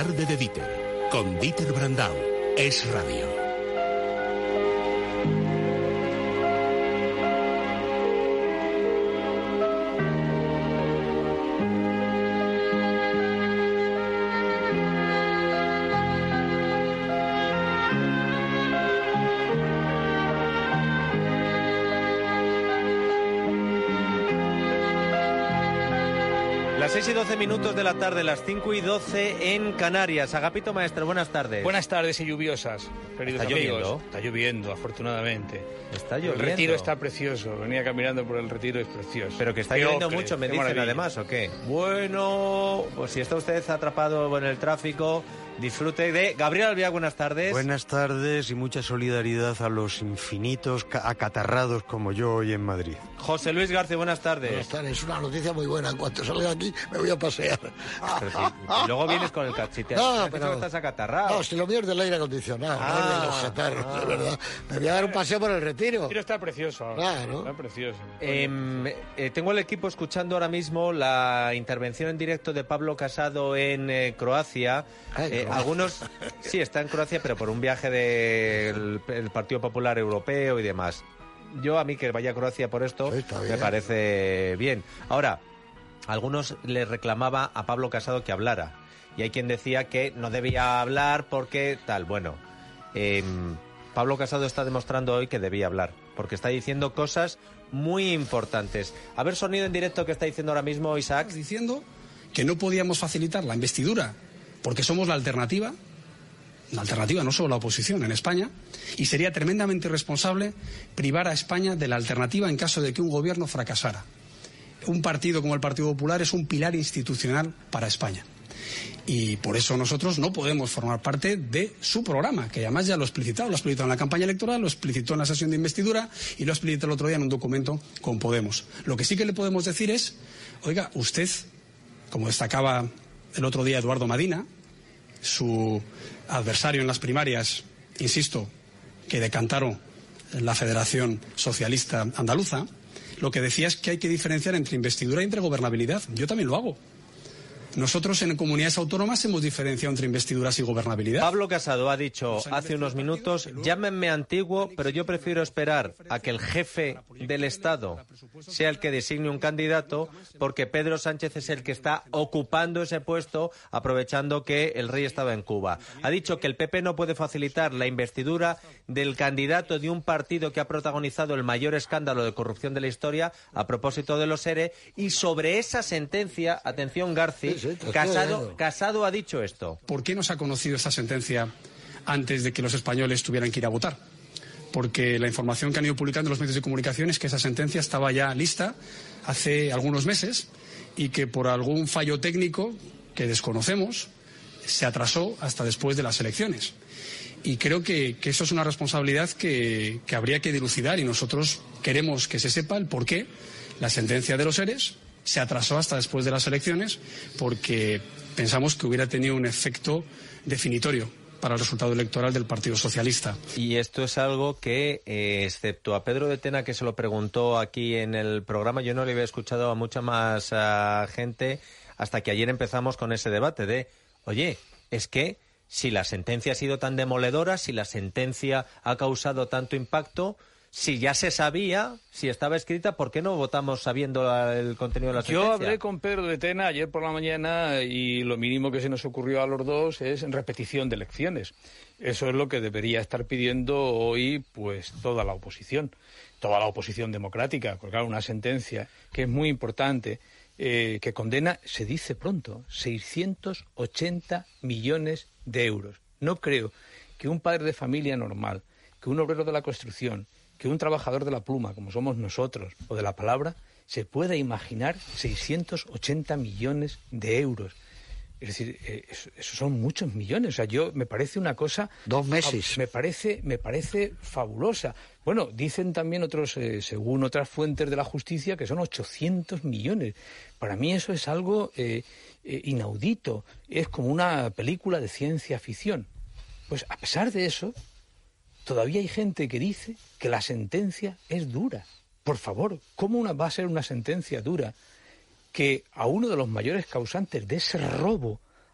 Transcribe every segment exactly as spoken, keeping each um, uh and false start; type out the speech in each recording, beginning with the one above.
tarde de Dieter, con Dieter Brandau. Es Radio. seis y doce minutos de la tarde, las cinco y doce en Canarias. Agapito Maestro, buenas tardes. Buenas tardes y lluviosas, queridos ¿Está amigos. lloviendo? Está lloviendo, afortunadamente. Está lloviendo. El retiro está precioso. Venía caminando por el retiro, es precioso. Pero que está Qué lloviendo ocre, mucho, me qué dicen maravilla. además, ¿o qué? Bueno, pues si está usted atrapado en el tráfico, disfrute de... Gabriel Albiac, buenas tardes. Buenas tardes y mucha solidaridad a los infinitos acatarrados como yo hoy en Madrid. José Luis García, buenas tardes. Buenas tardes, es una noticia muy buena. En cuanto salga aquí me voy a pasear. Pero si, y luego vienes con el cachite. No, ¿Has pero... que estás acatarrado? No, si lo mío es del aire acondicionado, Ah, no es de los catarros, ah. de verdad. Me voy a dar un paseo por el retiro. El retiro está precioso ahora. Claro. Está precioso. Eh, eh, tengo el equipo escuchando ahora mismo la intervención en directo de Pablo Casado en eh, Croacia. Ay, Eh, Croacia. algunos, sí, está en Croacia, pero por un viaje del el Partido Popular Europeo y demás. Yo, a mí que vaya a Croacia por esto, Sí, está me bien. parece bien. Ahora, algunos le reclamaba a Pablo Casado que hablara. Y hay quien decía que no debía hablar porque tal. Bueno, eh, Pablo Casado está demostrando hoy que debía hablar, porque está diciendo cosas muy importantes. A ver, sonido en directo que está diciendo ahora mismo Isaac. Diciendo que no podíamos facilitar la investidura porque somos la alternativa, la alternativa, no solo la oposición en España, y sería tremendamente irresponsable privar a España de la alternativa en caso de que un gobierno fracasara. Un partido como el Partido Popular es un pilar institucional para España. Y por eso nosotros no podemos formar parte de su programa, que además ya lo ha explicitado, lo ha explicitado en la campaña electoral, lo explicitó en la sesión de investidura y lo ha explicitado el otro día en un documento con Podemos. Lo que sí que le podemos decir es, oiga, usted, como destacaba el otro día Eduardo Madina, su adversario en las primarias, insisto, que decantaron la Federación Socialista Andaluza, lo que decía es que hay que diferenciar entre investidura y entre gobernabilidad. Yo también lo hago. Nosotros en comunidades autónomas hemos diferenciado entre investiduras y gobernabilidad. Pablo Casado ha dicho hace unos minutos, llámenme antiguo, pero yo prefiero esperar a que el jefe del Estado sea el que designe un candidato, porque Pedro Sánchez es el que está ocupando ese puesto, aprovechando que el rey estaba en Cuba. Ha dicho que el P P no puede facilitar la investidura del candidato de un partido que ha protagonizado el mayor escándalo de corrupción de la historia, a propósito de los ERE, y sobre esa sentencia, atención Garci, Sí, sí, te estoy Casado, oyendo. Casado ha dicho esto. ¿Por qué no se ha conocido esta sentencia antes de que los españoles tuvieran que ir a votar? Porque la información que han ido publicando los medios de comunicación es que esa sentencia estaba ya lista hace algunos meses y que por algún fallo técnico que desconocemos se atrasó hasta después de las elecciones. Y creo que, que eso es una responsabilidad que, que habría que dilucidar y nosotros queremos que se sepa el por qué la sentencia de los ERES se atrasó hasta después de las elecciones, porque pensamos que hubiera tenido un efecto definitorio para el resultado electoral del Partido Socialista. Y esto es algo que, eh, excepto a Pedro de Tena, que se lo preguntó aquí en el programa, yo no le había escuchado a mucha más uh, gente hasta que ayer empezamos con ese debate de, oye, es que si la sentencia ha sido tan demoledora, si la sentencia ha causado tanto impacto, si ya se sabía, si estaba escrita, ¿por qué no votamos sabiendo el contenido de la sentencia? Yo hablé con Pedro de Tena ayer por la mañana y lo mínimo que se nos ocurrió a los dos es repetición de elecciones. Eso es lo que debería estar pidiendo hoy pues toda la oposición, toda la oposición democrática, porque claro, una sentencia que es muy importante, eh, que condena, se dice pronto, seiscientos ochenta millones de euros. No creo que un padre de familia normal, que un obrero de la construcción, que un trabajador de la pluma, como somos nosotros, o de la palabra, se pueda imaginar seiscientos ochenta millones de euros. Es decir, eh, eso, eso son muchos millones. O sea, yo me parece una cosa... Dos meses. Me parece, me parece fabulosa. Bueno, dicen también otros, eh, según otras fuentes de la justicia, que son ochocientos millones. Para mí eso es algo eh, eh, inaudito. Es como una película de ciencia ficción. Pues a pesar de eso, todavía hay gente que dice que la sentencia es dura. Por favor, ¿cómo una, va a ser una sentencia dura que a uno de los mayores causantes de ese robo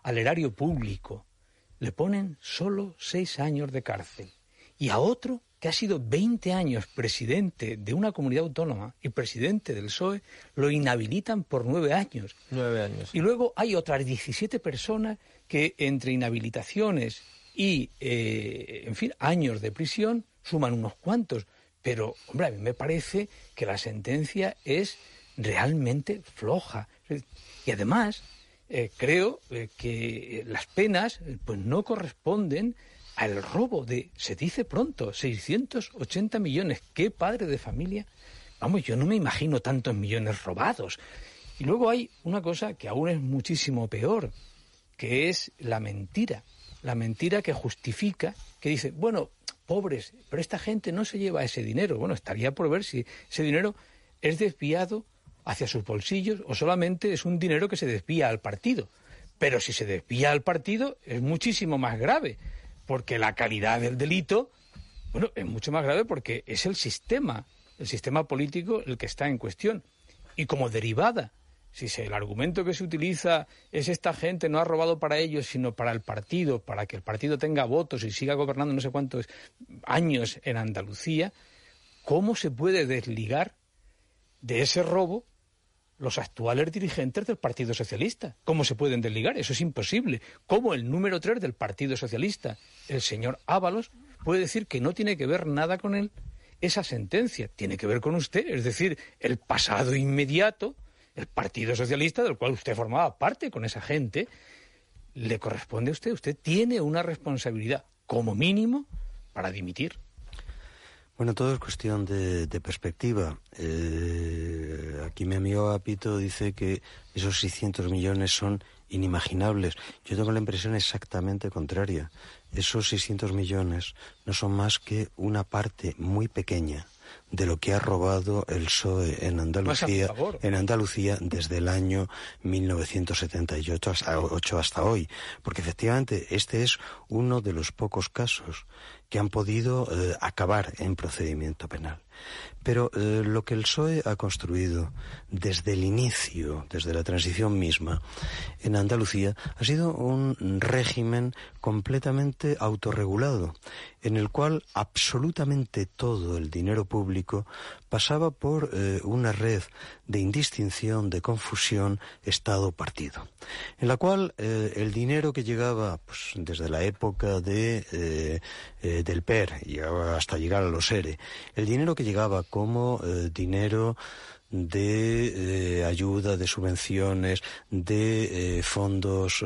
al erario público, le ponen solo seis años de cárcel. Y a otro que ha sido veinte años presidente de una comunidad autónoma y presidente del P S O E, lo inhabilitan por nueve años. Nueve años. Y luego hay otras diecisiete personas que entre inhabilitaciones y, eh, en fin, años de prisión suman unos cuantos. Pero, hombre, a mí me parece que la sentencia es realmente floja. Y además, eh, creo eh, que las penas eh, pues no corresponden al robo de, se dice pronto, seiscientos ochenta millones. ¿Qué padre de familia? Vamos, yo no me imagino tantos millones robados. Y luego hay una cosa que aún es muchísimo peor, que es la mentira. La mentira que justifica, que dice, bueno, pobres, pero esta gente no se lleva ese dinero. Bueno, estaría por ver si ese dinero es desviado hacia sus bolsillos o solamente es un dinero que se desvía al partido. Pero si se desvía al partido es muchísimo más grave, porque la calidad del delito, bueno, es mucho más grave porque es el sistema, el sistema político el que está en cuestión. Y como derivada, si se, el argumento que se utiliza es esta gente no ha robado para ellos, sino para el partido, para que el partido tenga votos y siga gobernando no sé cuántos años en Andalucía, ¿cómo se puede desligar de ese robo los actuales dirigentes del Partido Socialista? ¿Cómo se pueden desligar? Eso es imposible. ¿Cómo el número tres del Partido Socialista, el señor Ábalos, puede decir que no tiene que ver nada con él esa sentencia? Tiene que ver con usted, es decir, el pasado inmediato, el Partido Socialista, del cual usted formaba parte con esa gente, le corresponde a usted. Usted tiene una responsabilidad, como mínimo, para dimitir. Bueno, todo es cuestión de, de perspectiva. Eh, aquí mi amigo Apito dice que esos seiscientos millones son inimaginables. Yo tengo la impresión exactamente contraria. Esos seiscientos millones no son más que una parte muy pequeña de lo que ha robado el P S O E en Andalucía, en Andalucía desde el año mil novecientos setenta y ocho hasta, hasta hoy. Porque efectivamente este es uno de los pocos casos que han podido eh, acabar en procedimiento penal. Pero eh, lo que el P S O E ha construido desde el inicio, desde la transición misma, en Andalucía, ha sido un régimen completamente autorregulado, en el cual absolutamente todo el dinero público pasaba por eh, una red de indistinción, de confusión, Estado-partido, en la cual eh, el dinero que llegaba pues, desde la época de, eh, eh, del P E R y hasta llegar a los E R E, el dinero que llegaba como eh, dinero de eh, ayuda, de subvenciones, de eh, fondos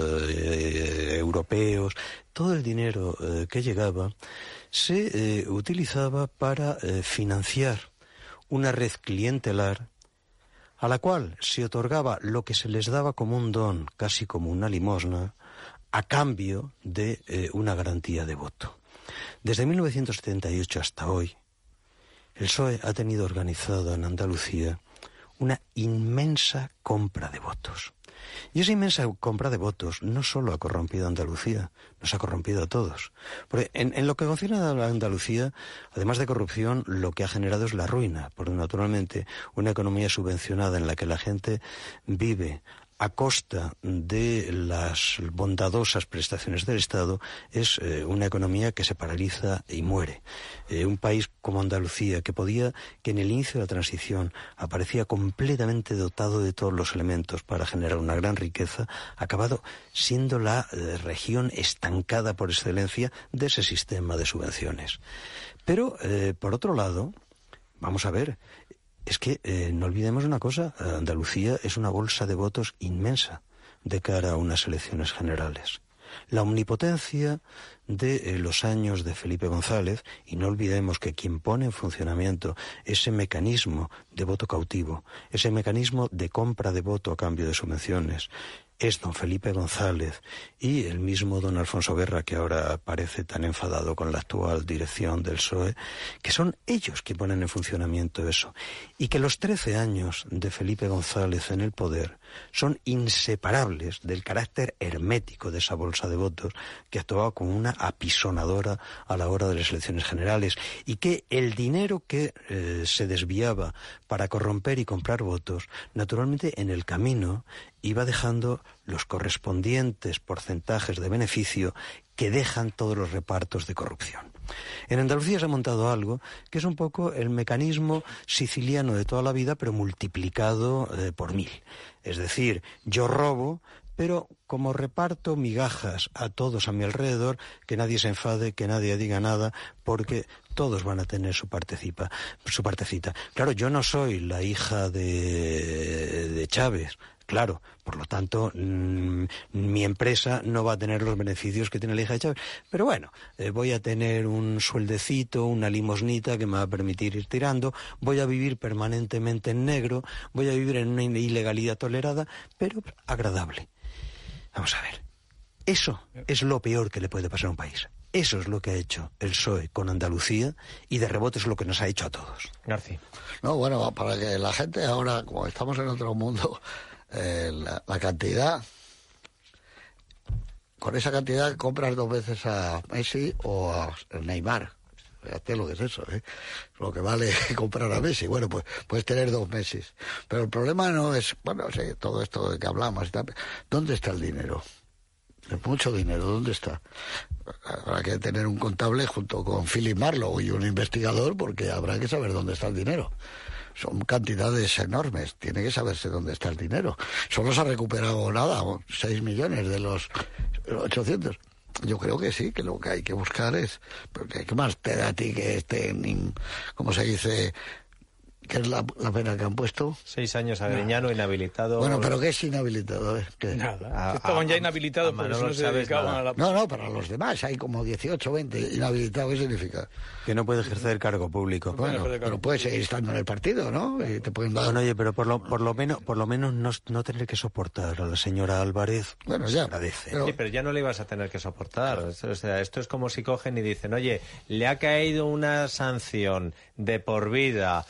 eh, europeos, todo el dinero eh, que llegaba se eh, utilizaba para eh, financiar una red clientelar a la cual se otorgaba lo que se les daba como un don, casi como una limosna, a cambio de eh, una garantía de voto. Desde mil novecientos setenta y ocho hasta hoy, el P S O E ha tenido organizado en Andalucía una inmensa compra de votos. Y esa inmensa compra de votos no solo ha corrompido a Andalucía, nos ha corrompido a todos. Porque en, en lo que concierne a la Andalucía, además de corrupción, lo que ha generado es la ruina, porque naturalmente una economía subvencionada en la que la gente vive a costa de las bondadosas prestaciones del Estado es eh, una economía que se paraliza y muere. Eh, un país como Andalucía, que podía, que en el inicio de la transición aparecía completamente dotado de todos los elementos para generar una gran riqueza, ha acabado siendo la eh, región estancada por excelencia de ese sistema de subvenciones. Pero, eh, por otro lado, vamos a ver, es que eh, no olvidemos una cosa, Andalucía es una bolsa de votos inmensa de cara a unas elecciones generales. La omnipotencia de eh, los años de Felipe González, y no olvidemos que quien pone en funcionamiento ese mecanismo de voto cautivo, ese mecanismo de compra de voto a cambio de subvenciones, es don Felipe González y el mismo don Alfonso Guerra, que ahora parece tan enfadado con la actual dirección del P S O E, que son ellos que ponen en funcionamiento eso. Y que los trece años de Felipe González en el poder son inseparables del carácter hermético de esa bolsa de votos que actuaba como una apisonadora a la hora de las elecciones generales, y que el dinero que eh, se desviaba para corromper y comprar votos, naturalmente en el camino y va dejando los correspondientes porcentajes de beneficio que dejan todos los repartos de corrupción. En Andalucía se ha montado algo que es un poco el mecanismo siciliano de toda la vida, pero multiplicado eh, por mil. Es decir, yo robo, pero como reparto migajas a todos a mi alrededor, que nadie se enfade, que nadie diga nada, porque todos van a tener su partecipa, su partecita. Claro, yo no soy la hija de, de Chávez, claro, por lo tanto, mmm, mi empresa no va a tener los beneficios que tiene la hija de Chávez. Pero bueno, eh, voy a tener un sueldecito, una limosnita que me va a permitir ir tirando, voy a vivir permanentemente en negro, voy a vivir en una ilegalidad tolerada, pero agradable. Vamos a ver, eso es lo peor que le puede pasar a un país. Eso es lo que ha hecho el P S O E con Andalucía y de rebote es lo que nos ha hecho a todos. García. No, bueno, para que la gente ahora, como estamos en otro mundo, eh, la, la cantidad, con esa cantidad compras dos veces a Messi o a Neymar. Fíjate lo que es eso, ¿eh? Lo que vale comprar a Messi. Bueno, pues puedes tener dos Messi. Pero el problema no es, bueno, sí, todo esto de que hablamos y tal. ¿Dónde está el dinero? Es mucho dinero, ¿dónde está? Habrá que tener un contable junto con Philip Marlowe y un investigador porque habrá que saber dónde está el dinero. Son cantidades enormes, tiene que saberse dónde está el dinero. Solo se ha recuperado nada, seis millones de los ochocientos. Yo creo que sí, que lo que hay que buscar es... Porque ¿qué más te da a ti que estén, como se dice, qué es la, la pena que han puesto? Seis años a Griñano, inhabilitado... Bueno, ¿pero qué es inhabilitado? ¿Eh? ¿Qué? Nada, a, estaban a, ya inhabilitados porque no se dedicaban a la... No, no, para los demás hay como dieciocho, veinte inhabilitados. ¿Qué significa? Que no puede ejercer cargo público. Bueno, cargo pero puede seguir estando en el partido, ¿no? Y te pueden dar... Bueno, oye, pero por lo, por lo menos por lo menos no, no tener que soportar a la señora Álvarez. Bueno, ya. Agradece. Pero... Sí, pero ya no le ibas a tener que soportar. O sea, esto es como si cogen y dicen, oye, le ha caído una sanción de por vida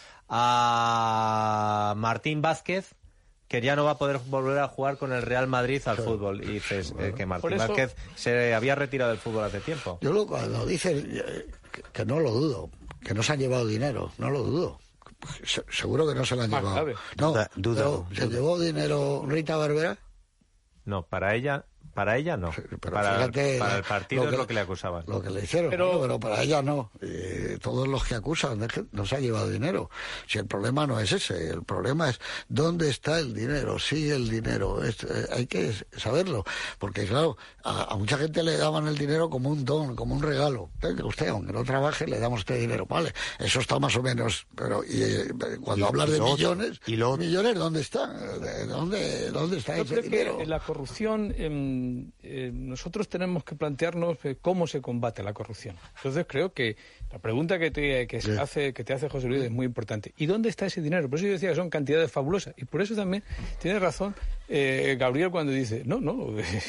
a Martín Vázquez, que ya no va a poder volver a jugar con el Real Madrid al claro. fútbol. Y dices bueno, eh, que Martín eso... Vázquez se había retirado del fútbol hace tiempo. Yo lo, cuando dices que, que no lo dudo, que no se han llevado dinero, no lo dudo. Se, seguro que no se lo han Más llevado. Sabe. No, duda, duda, ¿se duda. llevó dinero Rita Barberá? No, para ella... Para ella no, pero para, fíjate, para el partido lo que, es lo que le acusaban. Lo que le hicieron, pero, ¿no? Pero para ella no. Eh, todos los que acusan es que no se ha llevado dinero. Si el problema no es ese, el problema es dónde está el dinero, sí el dinero. Es, eh, hay que saberlo, porque claro, a, a mucha gente le daban el dinero como un don, como un regalo. Venga usted, aunque no trabaje, le damos este dinero. Vale, eso está más o menos, pero y, eh, cuando y, hablas y de millones, y lo... millones, ¿dónde están? ¿Dónde, dónde está Yo ese creo dinero? Que la corrupción... Eh, Eh, nosotros tenemos que plantearnos eh, cómo se combate la corrupción. Entonces creo que la pregunta que te, que se hace, que te hace José Luis es muy importante. ¿Y dónde está ese dinero? Por eso yo decía que son cantidades fabulosas. Y por eso también tiene razón eh, Gabriel cuando dice, no, no,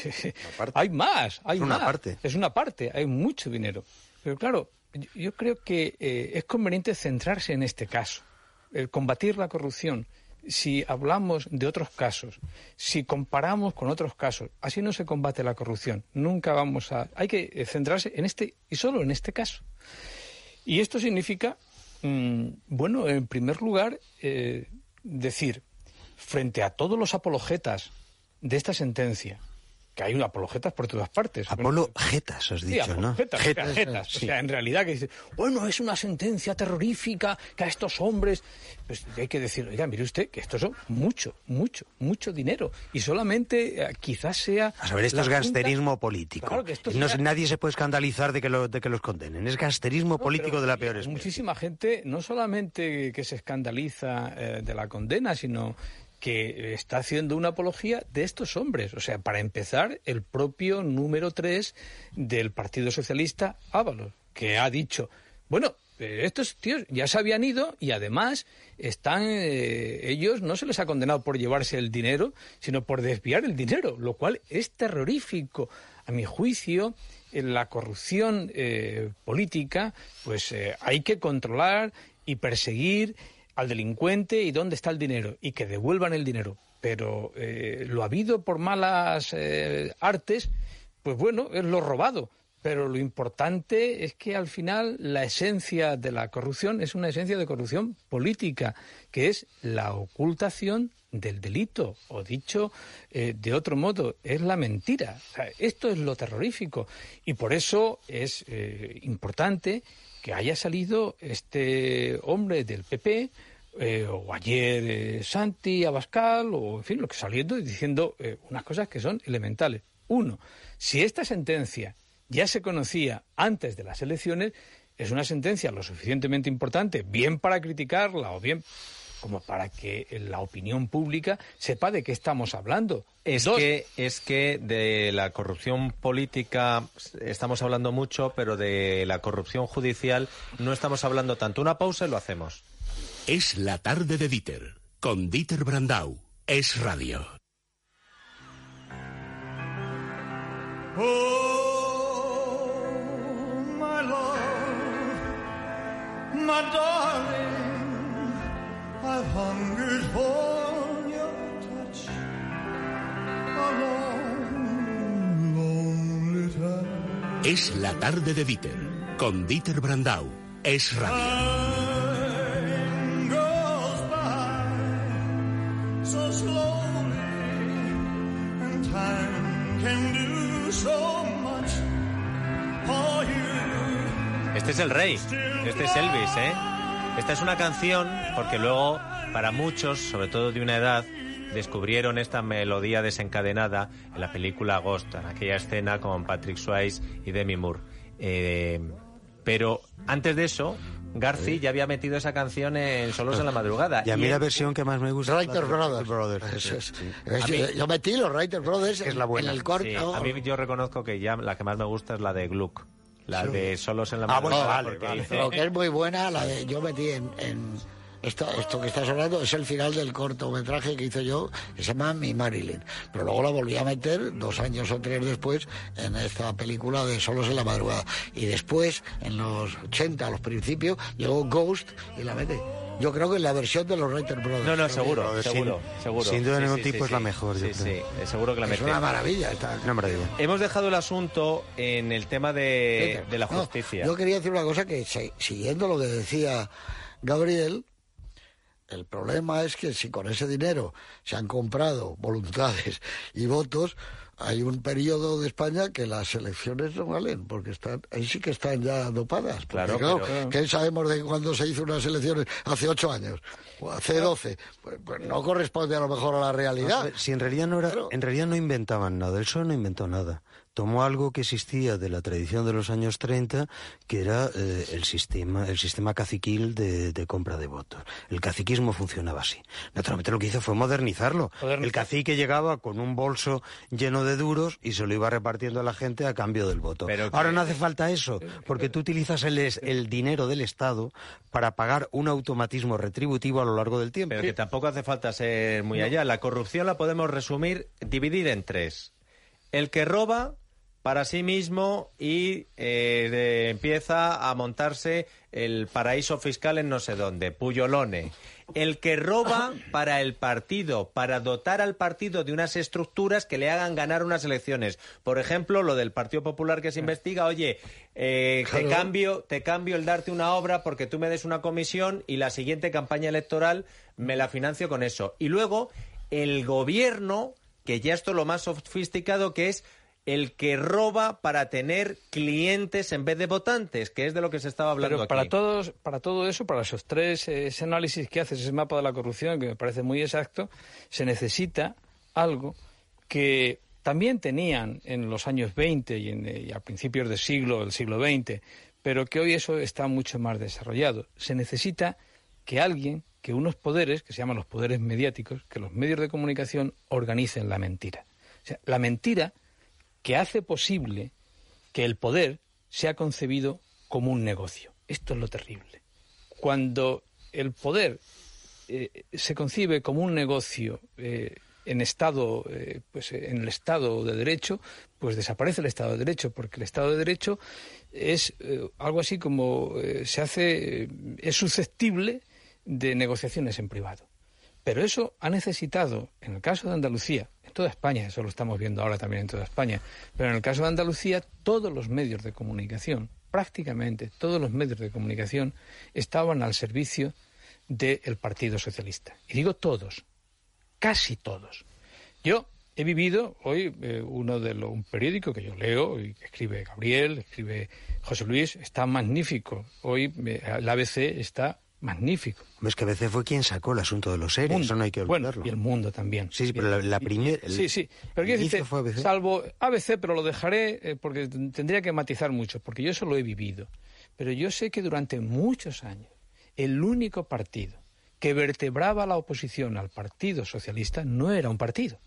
hay más, hay es una más. parte. Es una parte, hay mucho dinero. Pero claro, yo, yo creo que eh, es conveniente centrarse en este caso, el combatir la corrupción. Si hablamos de otros casos, si comparamos con otros casos, así no se combate la corrupción. Nunca vamos a... Hay que centrarse en este y solo en este caso. Y esto significa, mmm, bueno, en primer lugar, eh, decir, frente a todos los apologetas de esta sentencia, que hay apologetas por todas partes. Apologetas, has dicho, sí, ¿no? Jetas, jetas, jetas. Sí. O sea, en realidad que dice, bueno, es una sentencia terrorífica que a estos hombres... Pues hay que decir, oiga, mire usted, que estos son mucho, mucho, mucho dinero. Y solamente eh, quizás sea... A saber, esto es gangsterismo junta... político. Claro que esto no, sea... Nadie se puede escandalizar de que, lo, de que los condenen. Es gangsterismo no, político de la peor especie. Muchísima gente, no solamente que se escandaliza eh, de la condena, sino... que está haciendo una apología de estos hombres. O sea, para empezar, el propio número tres del Partido Socialista, Ábalos, que ha dicho, bueno, eh, estos tíos ya se habían ido y además están, eh, ellos no se les ha condenado por llevarse el dinero, sino por desviar el dinero, lo cual es terrorífico. A mi juicio, en la corrupción eh, política, pues eh, hay que controlar y perseguir al delincuente y dónde está el dinero, y que devuelvan el dinero. Pero eh, lo habido por malas eh, artes, pues bueno, es lo robado. pero lo importante es que al final la esencia de la corrupción es una esencia de corrupción política, que es la ocultación del delito, o dicho eh, de otro modo, es la mentira. O sea, esto es lo terrorífico, y por eso es eh, importante que haya salido este hombre del P P, eh, o ayer eh, Santi Abascal, o en fin, lo que saliendo y diciendo eh, unas cosas que son elementales. Uno, si esta sentencia ya se conocía antes de las elecciones, es una sentencia lo suficientemente importante, bien para criticarla o bien como para que la opinión pública sepa de qué estamos hablando. Es Dos. que es que de la corrupción política estamos hablando mucho, pero de la corrupción judicial no estamos hablando tanto. Una pausa y lo hacemos. Es la tarde de Dieter, con Dieter Brandau. Es radio. Oh, my love, my darling, I've hungered for your touch a long, lonely time. Es la tarde de Dieter, con Dieter Brandau. Es radio. Time goes by so slowly, and time can do so much for you. Este es el rey, este es Elvis, ¿eh? Esta es una canción porque luego, para muchos, sobre todo de una edad, descubrieron esta melodía desencadenada en la película Ghost, en aquella escena con Patrick Swayze y Demi Moore. Eh, pero antes de eso, Garci ya había metido esa canción en Solos en la Madrugada. Y a mí y la versión que más me gusta Writer es la de Brothers. Brothers. Es, es, sí. es, mí, yo metí los Writer Brothers es la buena. en el corto. Sí, a mí yo reconozco que ya la que más me gusta es la de Gluck. La Sí. de Solos en la Ah, bueno, Madrugada. vale, porque vale. dice- Lo que es muy buena, la de yo metí en, en esto, esto que estás hablando, es el final del cortometraje que hice yo, que se llama Mi Marilyn. Pero luego la volví a meter dos años o tres después en esta película de Solos en la Madrugada. Y después, en los ochenta, a los principios, llegó Ghost y la mete. Yo creo que es la versión de los Writer Brothers. No, no, seguro, Sin- seguro, seguro. sin duda Sí, ningún sí, tipo sí, es la sí. mejor, yo Sí, sí, creo. eh, seguro que la Es mete. una maravilla. Esta... Una maravilla. Hemos dejado el asunto en el tema de, de la No, justicia. yo quería decir una cosa que, se- siguiendo lo que decía Gabriel, el problema es que si con ese dinero se han comprado voluntades y votos, hay un periodo de España que las elecciones no valen, porque están ahí sí que están ya dopadas. Porque, Claro, claro, pero- ¿qué sabemos de cuándo se hizo unas elecciones? Hace ocho años, o hace doce. Pues, pues no corresponde a lo mejor a la A realidad. ver, si en realidad no era, Claro. en realidad no inventaban nada, el P S O E no inventó nada. Tomó algo que existía de la tradición de los años treinta, que era eh, el sistema, el sistema caciquil de, de compra de votos. El caciquismo funcionaba así. Naturalmente lo que hizo fue modernizarlo. Modernizar. El cacique llegaba con un bolso lleno de duros y se lo iba repartiendo a la gente a cambio del voto. Pero que- Ahora no hace falta eso, porque tú utilizas el, es- el dinero del Estado para pagar un automatismo retributivo a lo largo del tiempo. Pero que tampoco hace falta ser muy allá. La corrupción la podemos resumir, dividir en tres. El que roba para sí mismo y eh, de- empieza a montarse el paraíso fiscal en no sé dónde, Puyolone. El que roba para el partido, para dotar al partido de unas estructuras que le hagan ganar unas elecciones. Por ejemplo, lo del Partido Popular que se investiga, oye, eh, te Claro. cambio, te cambio el darte una obra porque tú me des una comisión y la siguiente campaña electoral me la financio con eso. Y luego, el gobierno, que ya esto es lo más sofisticado, que es el que roba para tener clientes en vez de votantes, que es de lo que se estaba hablando Pero para aquí. todos, para todo eso, para esos tres, eh, ese análisis que haces, ese mapa de la corrupción, que me parece muy exacto, se necesita algo que también tenían en los años veinte y, en, y a principios del siglo, del siglo veinte, pero que hoy eso está mucho más desarrollado. Se necesita que alguien, que unos poderes, que se llaman los poderes mediáticos, que los medios de comunicación organicen la mentira. O sea, la mentira que hace posible que el poder sea concebido como un negocio. Esto es lo terrible. Cuando el poder eh, se concibe como un negocio eh, en estado, eh, pues en el Estado de Derecho, pues desaparece el Estado de Derecho, porque el Estado de Derecho es eh, algo así como eh, se hace, eh, es susceptible de negociaciones en privado. Pero eso ha necesitado, en el caso de Andalucía, en toda España, eso lo estamos viendo ahora también en toda España, pero en el caso de Andalucía, todos los medios de comunicación, prácticamente todos los medios de comunicación, estaban al servicio del Partido Socialista. Y digo todos, casi todos. Yo he vivido hoy eh, uno de los, un periódico que yo leo, y que escribe Gabriel, escribe José Luis, está magnífico. Hoy eh, el A B C está magnífico. Es que A B C fue quien sacó el asunto de los seres, eso no hay que olvidarlo. Bueno, y El Mundo también. Sí, sí, pero la, la primera... Sí, sí, pero quiero decirte, fue A B C. Salvo A B C, pero lo dejaré eh, porque tendría que matizar mucho, porque yo eso lo he vivido. Pero yo sé que durante muchos años el único partido que vertebraba la oposición al Partido Socialista no era un partido.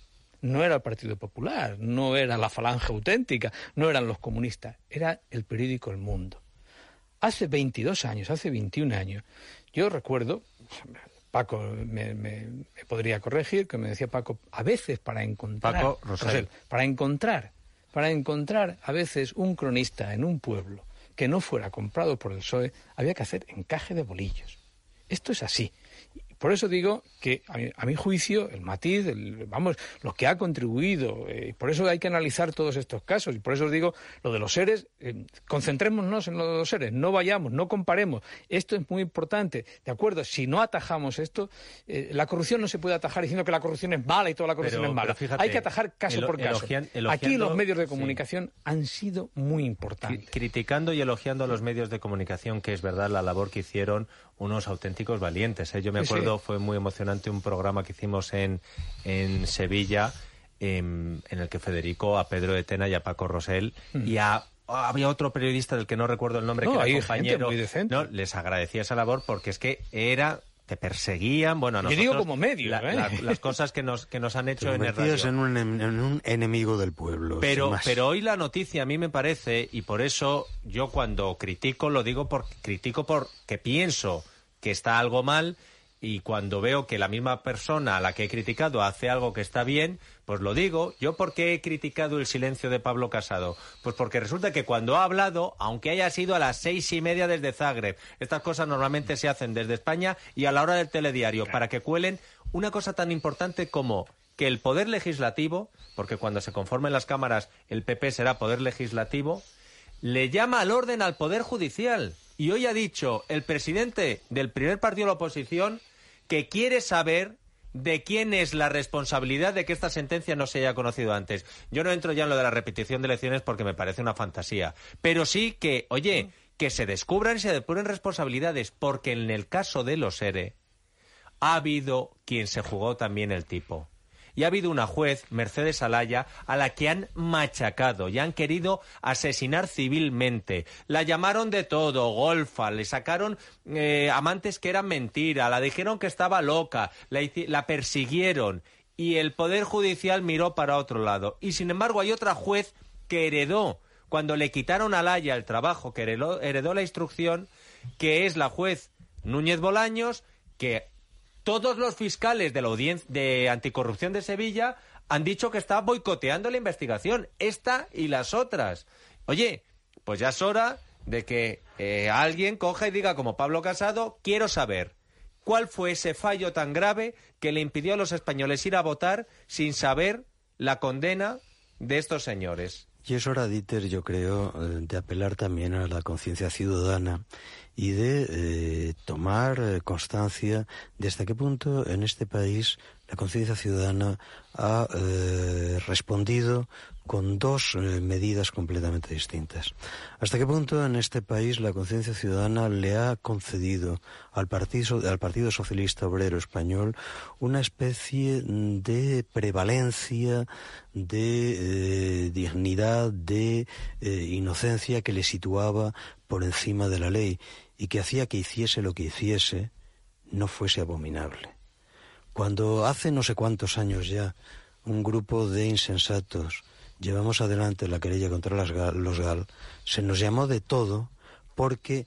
No era el Partido Popular, no era la Falange Auténtica, no eran los comunistas, era el periódico El Mundo. Hace veintidós años, hace veintiún años, yo recuerdo, Paco me, me, me podría corregir, que me decía Paco, a veces para encontrar... Paco Rosell. Rosell, para encontrar, para encontrar a veces un cronista en un pueblo que no fuera comprado por el P S O E, había que hacer encaje de bolillos. Esto es así. Por eso digo que, a mi, a mi juicio, el matiz, el, vamos, lo que ha contribuido, eh, por eso hay que analizar todos estos casos, y por eso os digo, lo de los seres, eh, concentrémonos en lo de los seres, no vayamos, no comparemos, esto es muy importante, ¿de acuerdo? Si no atajamos esto, eh, la corrupción no se puede atajar diciendo que la corrupción es mala y toda la corrupción pero, es mala. Fíjate, hay que atajar caso elo, por caso. Elogian, elogiando, Aquí los medios de comunicación sí. han sido muy importantes. Criticando y elogiando a los medios de comunicación, que es verdad la labor que hicieron unos auténticos valientes, ¿eh? Yo me acuerdo, sí, sí. fue muy emocionante un programa que hicimos en, en Sevilla, eh, en el que Federico, a Pedro de Tena y a Paco Rosell, mm. y a había otro periodista del que no recuerdo el nombre, no, que era compañero, muy decente. No, les agradecía esa labor porque es que era... te perseguían, bueno, a nosotros... Yo digo como medio, la, ¿eh? la, las cosas que nos, que nos han hecho en el radio. En un, en un enemigo del pueblo. Pero, pero hoy la noticia a mí me parece, y por eso yo cuando critico, lo digo porque critico porque pienso que está algo mal, y cuando veo que la misma persona a la que he criticado hace algo que está bien, pues lo digo. ¿Yo por qué he criticado el silencio de Pablo Casado? Pues porque resulta que cuando ha hablado, aunque haya sido a las seis y media desde Zagreb, estas cosas normalmente se hacen desde España y a la hora del telediario, para que cuelen una cosa tan importante como que el poder legislativo, porque cuando se conformen las cámaras el P P será poder legislativo, le llama al orden al poder judicial. Y hoy ha dicho el presidente del primer partido de la oposición que quiere saber de quién es la responsabilidad de que esta sentencia no se haya conocido antes. Yo no entro ya en lo de la repetición de elecciones porque me parece una fantasía. Pero sí que, oye, que se descubran y se depuren responsabilidades, porque en el caso de los ERE ha habido quien se jugó también el tipo. Y ha habido una juez, Mercedes Alaya, a la que han machacado y han querido asesinar civilmente. La llamaron de todo, golfa, le sacaron eh, amantes que eran mentira, la dijeron que estaba loca, la, la persiguieron y el Poder Judicial miró para otro lado. Y sin embargo hay otra juez que heredó, cuando le quitaron a Alaya el trabajo, que heredó, heredó la instrucción, que es la juez Núñez Bolaños, que... todos los fiscales de la audiencia de anticorrupción de Sevilla han dicho que está boicoteando la investigación, esta y las otras. Oye, pues ya es hora de que eh, alguien coja y diga, como Pablo Casado, quiero saber cuál fue ese fallo tan grave que le impidió a los españoles ir a votar sin saber la condena de estos señores. Y es hora, Dieter, yo creo, de apelar también a la conciencia ciudadana y de eh, tomar eh, constancia de hasta qué punto en este país la conciencia ciudadana ha eh, respondido con dos eh, medidas completamente distintas. Hasta qué punto en este país la conciencia ciudadana le ha concedido al Partido, al Partido Socialista Obrero Español una especie de prevalencia, de eh, dignidad, de eh, inocencia que le situaba por encima de la ley y que hacía que hiciese lo que hiciese no fuese abominable. Cuando hace no sé cuántos años ya un grupo de insensatos llevamos adelante la querella contra las GAL, los GAL, se nos llamó de todo porque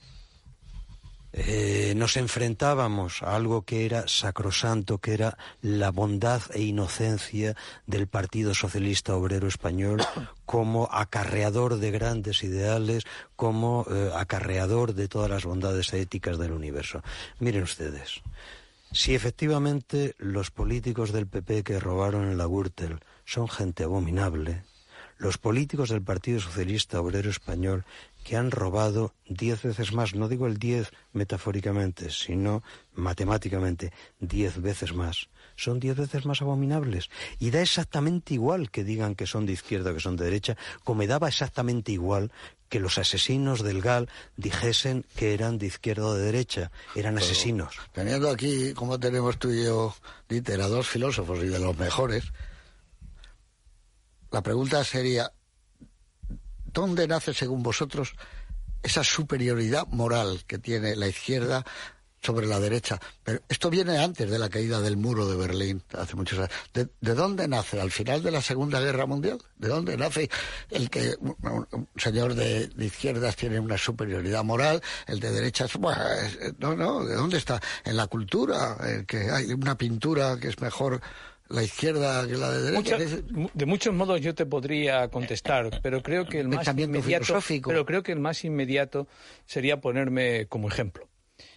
eh, nos enfrentábamos a algo que era sacrosanto, que era la bondad e inocencia del Partido Socialista Obrero Español como acarreador de grandes ideales, como eh, acarreador de todas las bondades éticas del universo. Miren ustedes, Si efectivamente los políticos del P P que robaron en la Gürtel son gente abominable, los políticos del Partido Socialista Obrero Español que han robado diez veces más, no digo el diez metafóricamente, sino matemáticamente, diez veces más, son diez veces más abominables. Y da exactamente igual que digan que son de izquierda o que son de derecha, como me daba exactamente igual que los asesinos del G A L dijesen que eran de izquierda o de derecha, eran Pero, asesinos. Teniendo aquí, como tenemos tú y yo, Dieter, a dos filósofos y de los mejores, la pregunta sería, ¿dónde nace, según vosotros, esa superioridad moral que tiene la izquierda sobre la derecha? Pero esto viene antes de la caída del muro de Berlín, hace muchos años. ¿De, de dónde nace? ¿Al final de la Segunda Guerra Mundial? ¿De dónde nace el que un, un señor de, de izquierdas tiene una superioridad moral, el de derechas? Bueno, no, no, ¿de dónde está? En la cultura, el que hay una pintura que es mejor la izquierda que la de derecha. Mucha, de muchos modos yo te podría contestar, pero creo que el más inmediato, pero creo que el más inmediato sería ponerme como ejemplo.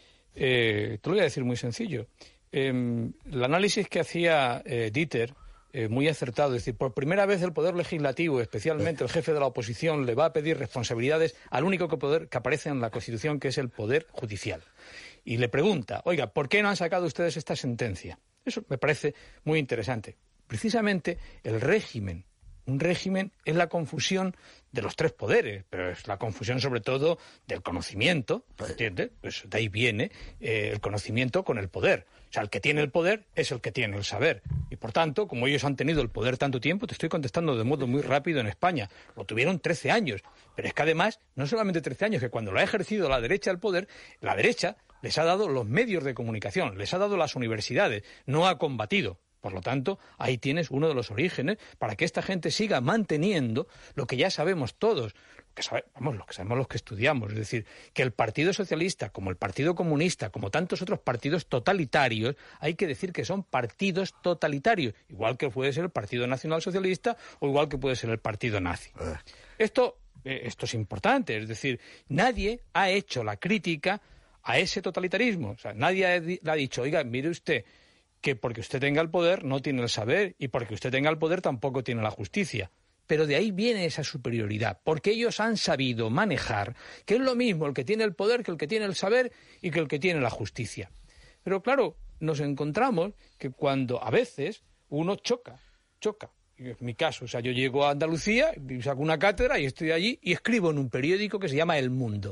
Eh, te lo voy a decir muy sencillo. Eh, el análisis que hacía eh, Dieter, eh, muy acertado, es decir, por primera vez el poder legislativo, especialmente el jefe de la oposición, le va a pedir responsabilidades al único que poder que aparece en la Constitución, que es el poder judicial. Y le pregunta, oiga, ¿por qué no han sacado ustedes esta sentencia? Eso me parece muy interesante. Precisamente el régimen, un régimen es la confusión de los tres poderes, pero es la confusión sobre todo del conocimiento, ¿entiendes? Pues de ahí viene eh, el conocimiento con el poder. O sea, el que tiene el poder es el que tiene el saber. Y por tanto, como ellos han tenido el poder tanto tiempo, te estoy contestando de modo muy rápido en España, lo tuvieron trece años. Pero es que además, no solamente trece años, que cuando lo ha ejercido la derecha el poder, la derecha les ha dado los medios de comunicación, les ha dado las universidades, no ha combatido. Por lo tanto, ahí tienes uno de los orígenes para que esta gente siga manteniendo lo que ya sabemos todos, lo que sabe, vamos, lo que sabemos los que estudiamos, es decir, que el Partido Socialista, como el Partido Comunista, como tantos otros partidos totalitarios, hay que decir que son partidos totalitarios, igual que puede ser el Partido Nacional Socialista o igual que puede ser el Partido Nazi. Esto, eh, esto es importante, es decir, nadie ha hecho la crítica a ese totalitarismo. O sea, nadie ha, le ha dicho, oiga, mire usted, que porque usted tenga el poder no tiene el saber y porque usted tenga el poder tampoco tiene la justicia. Pero de ahí viene esa superioridad, porque ellos han sabido manejar que es lo mismo el que tiene el poder que el que tiene el saber y que el que tiene la justicia. Pero claro, nos encontramos que cuando a veces uno choca, choca. En mi caso, o sea, yo llego a Andalucía, saco una cátedra y estoy allí y escribo en un periódico que se llama El Mundo.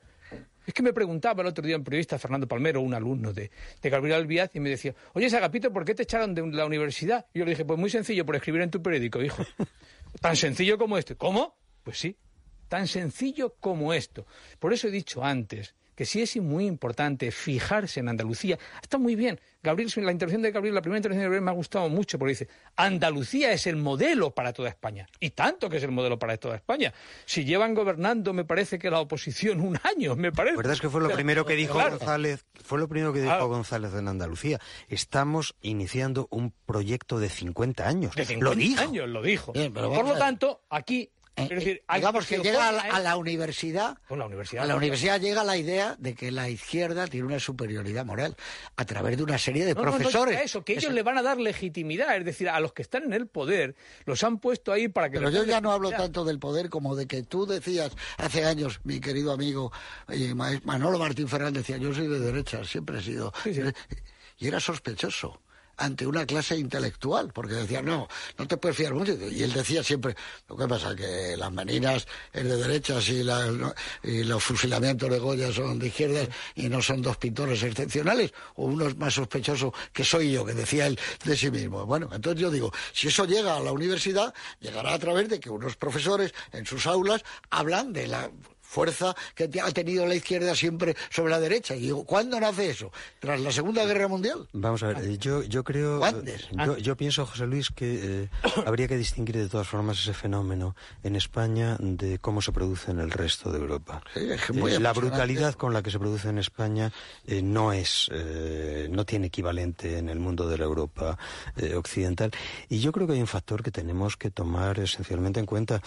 Es que me preguntaba el otro día un periodista, Fernando Palmero, un alumno de, de Gabriel Albiaz, y me decía, oye, Agapito, ¿por qué te echaron de la universidad? Y yo le dije, pues muy sencillo, por escribir en tu periódico, hijo. Tan sencillo como esto. ¿Cómo? Pues sí, tan sencillo como esto. Por eso he dicho antes que sí es muy importante fijarse en Andalucía. Está muy bien. Gabriel, la intervención de Gabriel, la primera intervención de Gabriel me ha gustado mucho porque dice, Andalucía es el modelo para toda España. Y tanto que es el modelo para toda España. Si llevan gobernando, me parece que la oposición un año, me parece. La verdad es que fue lo primero que dijo claro. González, fue lo primero que dijo Claro. González en Andalucía. Estamos iniciando un proyecto de cincuenta años. De cincuenta lo dijo. años, lo dijo. Bien, pero Por vamos lo a- tanto, aquí... Eh, es decir, hay digamos que lo llega a ponga, la, ¿eh? a la universidad, Con la universidad. a la universidad llega la idea de que la izquierda tiene una superioridad moral a través de una serie de No, no, no profesores. diga eso, que ellos Eso- le van a dar legitimidad, es decir, a los que están en el poder, los han puesto ahí para que... Pero les yo den ya no hablo legitimidad. tanto del poder como de que tú decías hace años, mi querido amigo eh, Ma- Manolo Martín Fernández decía, yo soy de derecha, siempre he sido. Sí, sí. Y era sospechoso ante una clase intelectual, porque decía, no, no te puedes fiar mucho. Y él decía siempre, lo que pasa que las meninas es de derechas y, la, no, y los fusilamientos de Goya son de izquierdas y no son dos pintores excepcionales, o uno es más sospechoso que soy yo, que decía él de sí mismo. Bueno, entonces yo digo, si eso llega a la universidad, llegará a través de que unos profesores en sus aulas hablan de la fuerza que ha tenido la izquierda siempre sobre la derecha. Y digo, ¿cuándo nace eso? ¿Tras la Segunda Guerra Mundial? Vamos a ver, eh, yo, yo creo, ¿Antes? yo, yo pienso, José Luis, que eh, habría que distinguir de todas formas ese fenómeno en España de cómo se produce en el resto de Europa. Sí, es que muy Eh, la apasionante. brutalidad con la que se produce en España eh, no es, eh, no tiene equivalente en el mundo de la Europa eh, occidental. Y yo creo que hay un factor que tenemos que tomar esencialmente en cuenta.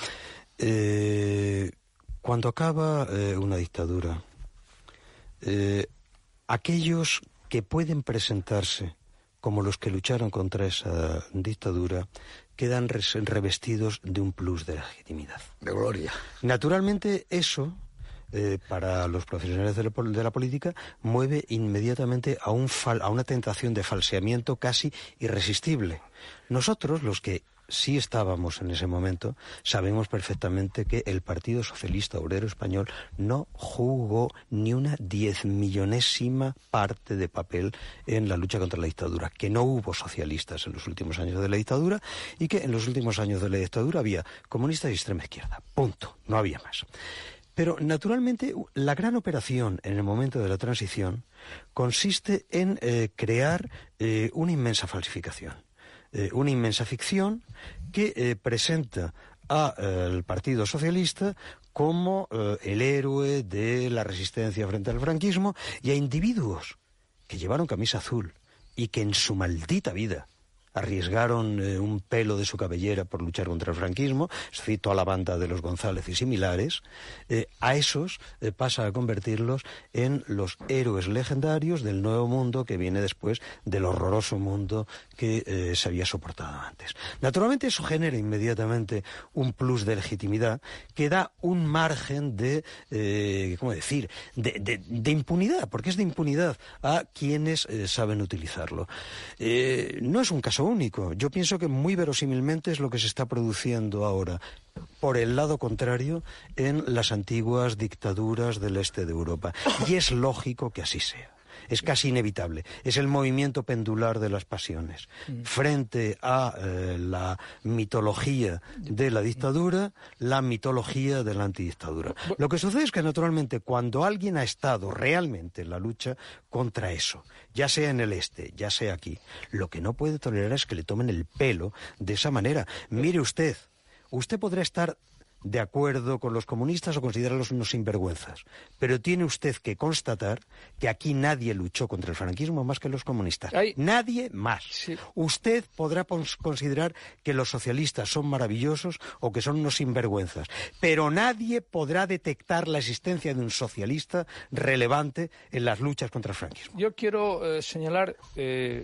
Eh, Cuando acaba eh, una dictadura, eh, aquellos que pueden presentarse como los que lucharon contra esa dictadura, quedan revestidos de un plus de legitimidad. De gloria. Naturalmente, eso, eh, para los profesionales de la, de la política, mueve inmediatamente a, un fal, a una tentación de falseamiento casi irresistible. Nosotros, los que sí estábamos en ese momento, sabemos perfectamente que el Partido Socialista Obrero Español no jugó ni una diez millonésima parte de papel en la lucha contra la dictadura, que no hubo socialistas en los últimos años de la dictadura y que en los últimos años de la dictadura había comunistas y extrema izquierda. Punto. No había más. Pero, naturalmente, la gran operación en el momento de la transición consiste en eh, crear eh, una inmensa falsificación. Eh, una inmensa ficción que eh, presenta al eh, Partido Socialista como eh, el héroe de la resistencia frente al franquismo y a individuos que llevaron camisa azul y que en su maldita vida arriesgaron eh, un pelo de su cabellera por luchar contra el franquismo, cito a la banda de los González y similares, eh, a esos eh, pasa a convertirlos en los héroes legendarios del nuevo mundo que viene después del horroroso mundo que eh, se había soportado antes. Naturalmente eso genera inmediatamente un plus de legitimidad que da un margen de, eh, ¿cómo decir?, de, de, de impunidad, porque es de impunidad a quienes eh, saben utilizarlo. Eh, no es un caso único. Yo pienso que muy verosímilmente es lo que se está produciendo ahora, por el lado contrario, en las antiguas dictaduras del este de Europa. Y es lógico que así sea. Es casi inevitable. Es el movimiento pendular de las pasiones. Frente a eh, la mitología de la dictadura, la mitología de la antidictadura. Lo que sucede es que, naturalmente, cuando alguien ha estado realmente en la lucha contra eso, ya sea en el este, ya sea aquí, lo que no puede tolerar es que le tomen el pelo de esa manera. Mire usted, usted podrá estar de acuerdo con los comunistas o considerarlos unos sinvergüenzas, pero tiene usted que constatar que aquí nadie luchó contra el franquismo más que los comunistas. Ay. Nadie más. Sí. Usted podrá considerar que los socialistas son maravillosos o que son unos sinvergüenzas, pero nadie podrá detectar la existencia de un socialista relevante en las luchas contra el franquismo. Yo quiero eh, señalar, eh,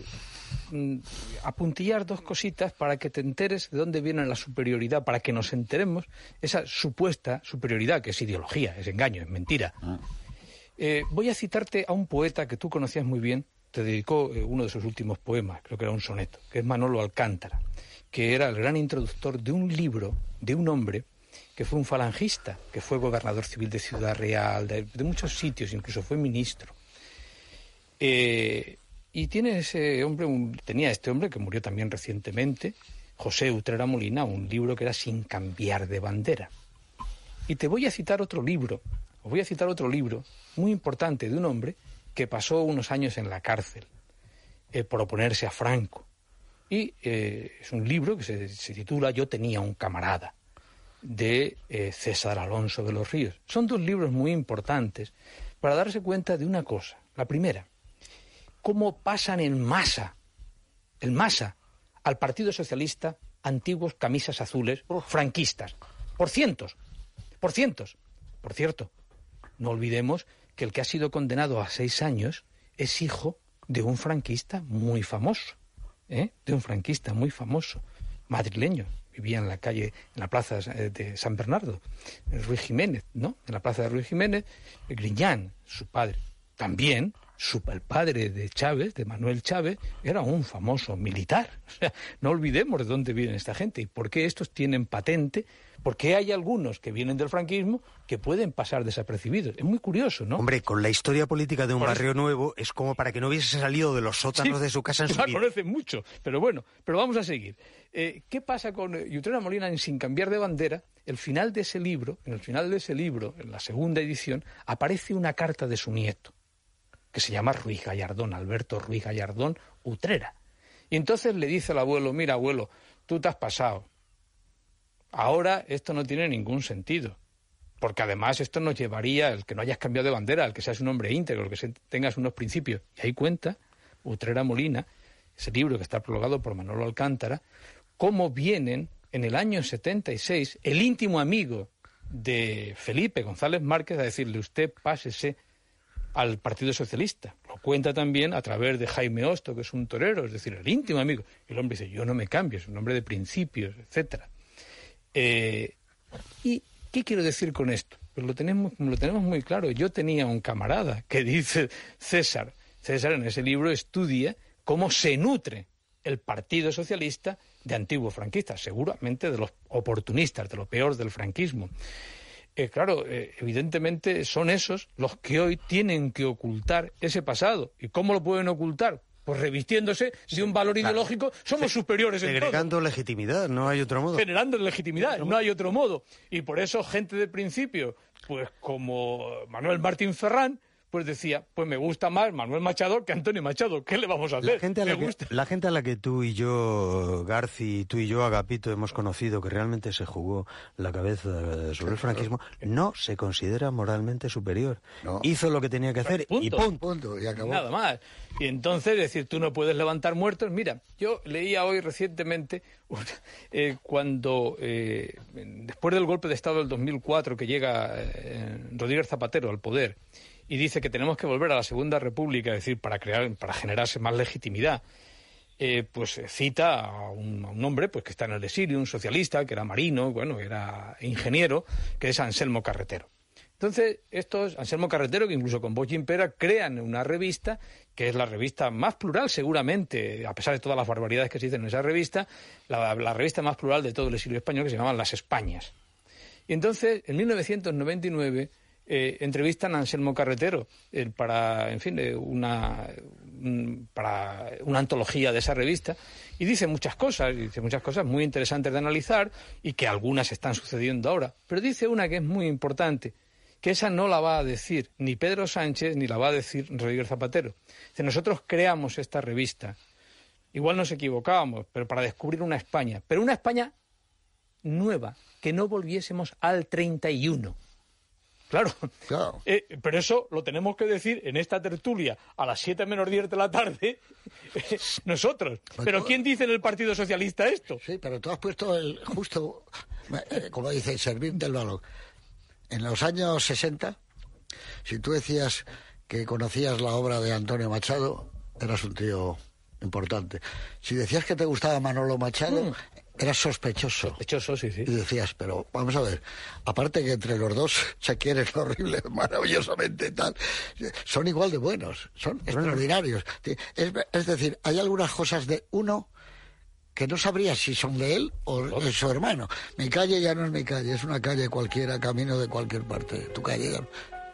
apuntillar dos cositas para que te enteres de dónde viene la superioridad, para que nos enteremos esa supuesta superioridad, que es ideología, es engaño, es mentira. Ah. Eh, voy a citarte a un poeta que tú conocías muy bien, te dedicó eh, uno de sus últimos poemas, creo que era un soneto, que es Manolo Alcántara, que era el gran introductor de un libro de un hombre que fue un falangista, que fue gobernador civil de Ciudad Real, de, de muchos sitios, incluso fue ministro. Eh, y tiene ese hombre, un, tenía este hombre que murió también recientemente, José Utrera Molina, un libro que era Sin cambiar de bandera. Y te voy a citar otro libro, os voy a citar otro libro muy importante de un hombre que pasó unos años en la cárcel eh, por oponerse a Franco. Y eh, es un libro que se, se titula Yo tenía un camarada, de eh, César Alonso de los Ríos. Son dos libros muy importantes para darse cuenta de una cosa. La primera, cómo pasan en masa, en masa, al Partido Socialista antiguos camisas azules franquistas, por cientos, por cientos. Por cierto, no olvidemos que el que ha sido condenado a seis años es hijo de un franquista muy famoso, ¿eh? de un franquista muy famoso, madrileño. Vivía en la calle, en la plaza de San Bernardo, Ruiz Jiménez, ¿no? En la plaza de Ruiz Jiménez, Griñán, su padre. También Su, el padre de Chávez, de Manuel Chávez, era un famoso militar. O sea, no olvidemos de dónde viene esta gente y por qué estos tienen patente, por qué hay algunos que vienen del franquismo que pueden pasar desapercibidos. Es muy curioso, ¿no? Hombre, con la historia política de un por barrio eso... nuevo es como para que no hubiese salido de los sótanos sí, de su casa en su vida. La conocen mucho, pero bueno, pero vamos a seguir. Eh, ¿Qué pasa con Utrera Molina en Sin cambiar de bandera? El final de ese libro, en el final de ese libro, en la segunda edición, aparece una carta de su nieto, que se llama Ruiz Gallardón, Alberto Ruiz Gallardón Utrera. Y entonces le dice al abuelo, mira, abuelo, tú te has pasado. Ahora esto no tiene ningún sentido, porque además esto nos llevaría, el que no hayas cambiado de bandera, el que seas un hombre íntegro, el que tengas unos principios. Y ahí cuenta Utrera Molina, ese libro que está prologado por Manolo Alcántara, cómo vienen en el año setenta y seis el íntimo amigo de Felipe González Márquez a decirle, usted pásese al Partido Socialista. Lo cuenta también a través de Jaime Osto, que es un torero, es decir, el íntimo amigo. Y el hombre dice, yo no me cambio, es un hombre de principios, etcétera. Eh, ¿Y qué quiero decir con esto? Pues lo tenemos, lo tenemos muy claro. Yo tenía un camarada que dice César. César en ese libro estudia cómo se nutre el Partido Socialista de antiguos franquistas, seguramente de los oportunistas, de lo peor del franquismo. Eh, claro, eh, evidentemente son esos los que hoy tienen que ocultar ese pasado. ¿Y cómo lo pueden ocultar? Pues revistiéndose de un valor claro. ideológico, somos sí, superiores en todo. Generando legitimidad, no hay otro modo. Generando legitimidad, no hay otro modo. Y por eso gente de principio, pues como Manuel Martín Ferrán, pues decía, pues me gusta más Manuel Machado que Antonio Machado. ¿Qué le vamos a hacer? La gente a la, que, la gente a la que tú y yo, Garci, tú y yo, Agapito, hemos conocido, que realmente se jugó la cabeza sobre el franquismo, no se considera moralmente superior. No. Hizo lo que tenía que hacer punto, y punto. punto. Y acabó. Nada más. Y entonces, decir, tú no puedes levantar muertos. Mira, yo leía hoy recientemente, eh, cuando, eh, después del golpe de Estado del dos mil cuatro, que llega eh, Rodríguez Zapatero al poder, y dice que tenemos que volver a la Segunda República, es decir, para crear, para generarse más legitimidad, eh, pues cita a un, a un hombre pues que está en el exilio, un socialista, que era marino, bueno, era ingeniero, que es Anselmo Carretero. Entonces, estos, Anselmo Carretero, que incluso con Bosch Impera, crean una revista, que es la revista más plural, seguramente, a pesar de todas las barbaridades que se dicen en esa revista, la, la revista más plural de todo el exilio español, que se llama Las Españas. Y entonces, en mil novecientos noventa y nueve... Eh, entrevistan a Anselmo Carretero eh, para, en fin, eh, una, un, para una antología de esa revista, y dice muchas cosas, dice muchas cosas muy interesantes de analizar y que algunas están sucediendo ahora, pero dice una que es muy importante, que esa no la va a decir ni Pedro Sánchez ni la va a decir Rodríguez Zapatero. Dice, nosotros creamos esta revista, igual nos equivocábamos, pero para descubrir una España, pero una España nueva, que no volviésemos al treinta y uno. Claro, claro. Eh, pero eso lo tenemos que decir en esta tertulia a las siete menos diez de la tarde eh, nosotros. Pues pero todo... ¿quién dice en el Partido Socialista esto? Sí, pero tú has puesto el justo, eh, como dice, servir del balón. En los años sesenta, si tú decías que conocías la obra de Antonio Machado, eras un tío importante. Si decías que te gustaba Manolo Machado... Mm. Eras sospechoso. Sospechoso, sí, sí. Y decías, pero vamos a ver, aparte que entre los dos se quieren horrible, maravillosamente tal, son igual de buenos, son bueno. extraordinarios. Es, es decir, hay algunas cosas de uno que no sabría si son de él o de su hermano. Mi calle ya no es mi calle, es una calle cualquiera, camino de cualquier parte. Tu calle ya...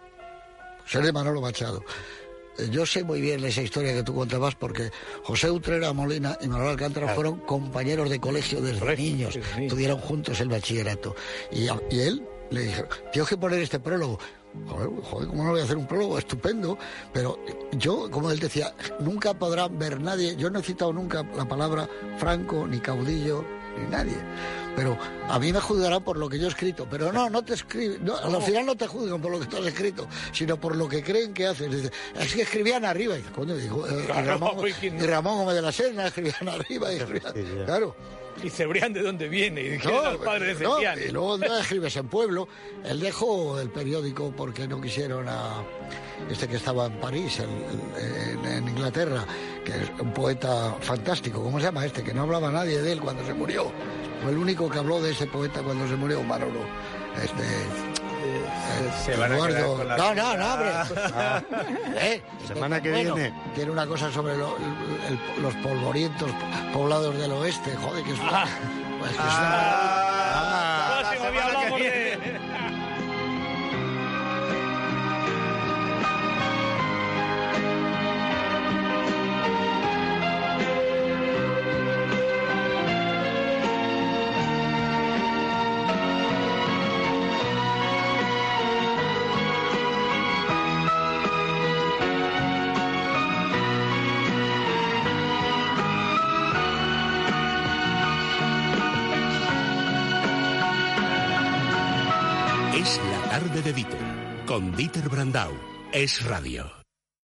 Ser de Manolo Machado. Yo sé muy bien esa historia que tú contabas porque José Utrera Molina y Manuel Alcántara claro. fueron compañeros de colegio desde colegio, niños, sí, sí. Tuvieron juntos el bachillerato. Y, a, y él le dijeron, tienes que poner este prólogo. Joder, joder, ¿cómo no voy a hacer un prólogo? Estupendo. Pero yo, como él decía, nunca podrá ver nadie, yo no he citado nunca la palabra Franco, ni caudillo, ni nadie. Pero a mí me juzgarán por lo que yo he escrito. Pero no, no te escriben. No, al final no te juzgan por lo que tú has escrito, sino por lo que creen que haces. Dice, es que escribían arriba. Y, coño, digo, eh, claro, y, Ramón, y Ramón Gómez de la Serna escribían arriba. Y escribían, claro. Y Cebrián de dónde viene, y de quién no, era el padre de no, Cebrián. Y luego no escribes en Pueblo. Él dejó el periódico porque no quisieron a este que estaba en París, el, el, en, en Inglaterra, que es un poeta fantástico. ¿Cómo se llama este? Que no hablaba nadie de él cuando se murió. Fue el único que habló de ese poeta cuando se murió, Manolo. Este... Eh, se van a quedar con la... No, no, no, hombre. Ah. ¿Eh? Semana que bueno, viene. Tiene una cosa sobre lo, el, el, los polvorientos poblados del oeste. Joder, que es... Ah. Pues, que ah. es una... ah. ah. ah. hablamos de... Es la tarde de Dieter, con Dieter Brandau. Es radio.